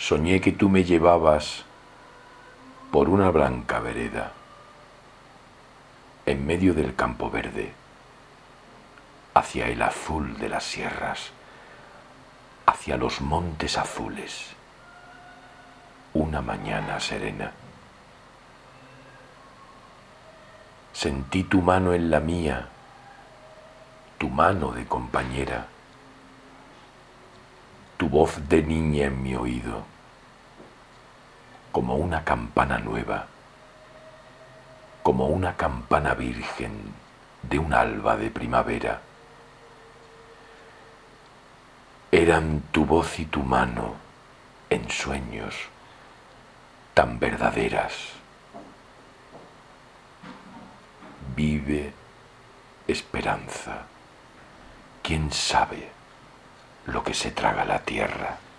Soñé que tú me llevabas por una blanca vereda, en medio del campo verde, hacia el azul de las sierras, hacia los montes azules, una mañana serena. Sentí tu mano en la mía, tu mano de compañera, tu voz de niña en mi oído, como una campana nueva, como una campana virgen de un alba de primavera. Eran tu voz y tu mano en sueños tan verdaderas. Vive esperanza. ¿Quién sabe lo que se traga la tierra?